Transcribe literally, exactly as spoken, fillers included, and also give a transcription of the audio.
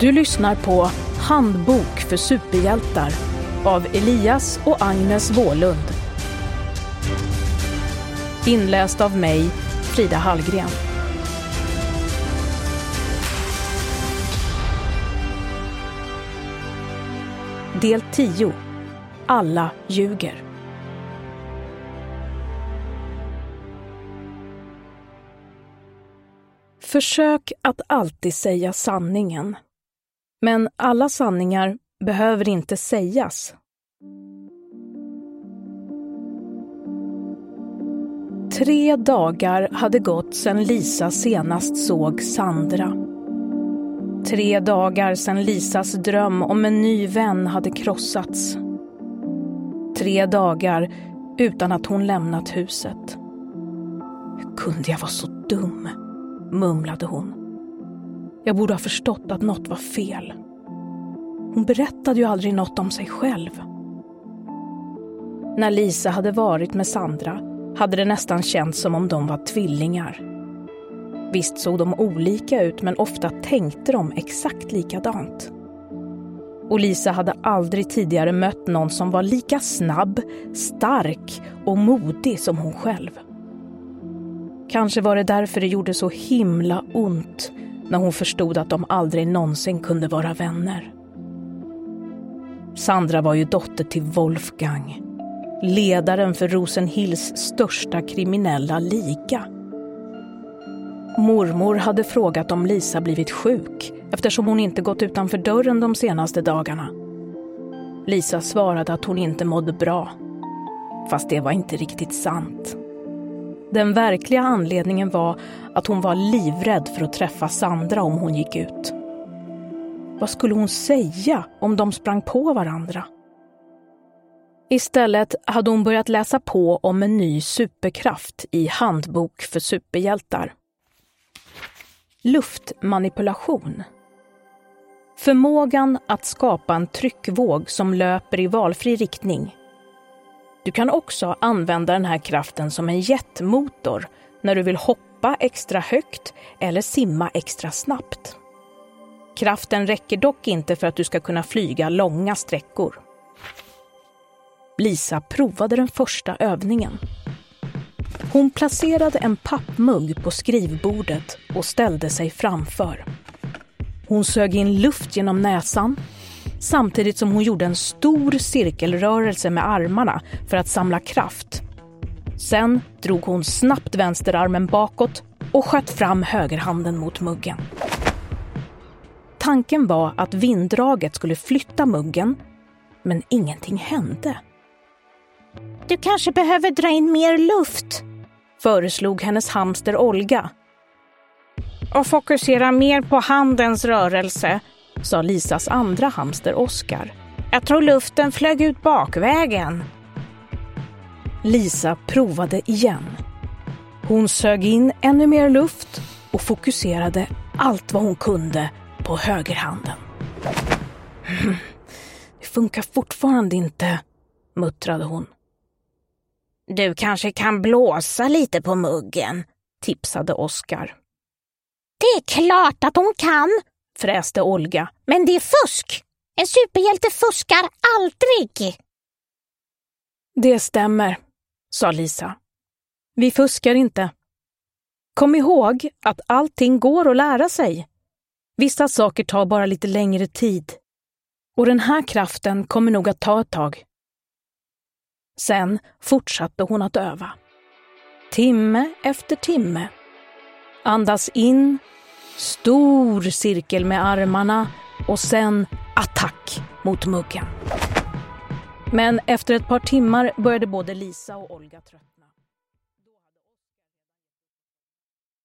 Du lyssnar på Handbok för superhjältar av Elias och Agnes Wåhlund. Inläst av mig, Frida Hallgren. Del tio. Alla ljuger. Försök att alltid säga sanningen. Men alla sanningar behöver inte sägas. Tre dagar hade gått sedan Lisa senast såg Sandra. Tre dagar sedan Lisas dröm om en ny vän hade krossats. Tre dagar utan att hon lämnat huset. Hur kunde jag vara så dum? Mumlade hon. Jag borde ha förstått att något var fel. Hon berättade ju aldrig något om sig själv. När Lisa hade varit med Sandra hade det nästan känts som om de var tvillingar. Visst såg de olika ut, men ofta tänkte de exakt likadant. Och Lisa hade aldrig tidigare mött någon som var lika snabb, stark och modig som hon själv. Kanske var det därför det gjorde så himla ont när hon förstod att de aldrig någonsin kunde vara vänner. Sandra var ju dotter till Wolfgang, ledaren för Rosenhills största kriminella liga. Mormor hade frågat om Lisa blivit sjuk eftersom hon inte gått utanför dörren de senaste dagarna. Lisa svarade att hon inte mådde bra, fast det var inte riktigt sant. Den verkliga anledningen var att hon var livrädd för att träffa Sandra om hon gick ut. Vad skulle hon säga om de sprang på varandra? Istället hade hon börjat läsa på om en ny superkraft i Handbok för superhjältar. Luftmanipulation. Förmågan att skapa en tryckvåg som löper i valfri riktning. Du kan också använda den här kraften som en jetmotor när du vill hoppa extra högt eller simma extra snabbt. Kraften räcker dock inte för att du ska kunna flyga långa sträckor. Lisa provade den första övningen. Hon placerade en pappmugg på skrivbordet och ställde sig framför. Hon sög in luft genom näsan samtidigt som hon gjorde en stor cirkelrörelse med armarna för att samla kraft. Sen drog hon snabbt vänsterarmen bakåt och sköt fram högerhanden mot muggen. Tanken var att vinddraget skulle flytta muggen, men ingenting hände. Du kanske behöver dra in mer luft, föreslog hennes hamster Olga. Och fokusera mer på handens rörelse, sa Lisas andra hamster Oskar. Jag tror luften flög ut bakvägen. Lisa provade igen. Hon sög in ännu mer luft och fokuserade allt vad hon kunde på högerhanden. Det funkar fortfarande inte, muttrade hon. Du kanske kan blåsa lite på muggen, tipsade Oskar. Det är klart att hon kan, fräste Olga. Men det är fusk. En superhjälte fuskar aldrig. Det stämmer, sa Lisa. Vi fuskar inte. Kom ihåg att allting går att lära sig. Vissa saker tar bara lite längre tid. Och den här kraften kommer nog att ta ett tag. Sen fortsatte hon att öva. Timme efter timme. Andas in, stor cirkel med armarna och sen attack mot muggen. Men efter ett par timmar började både Lisa och Olga tröttna.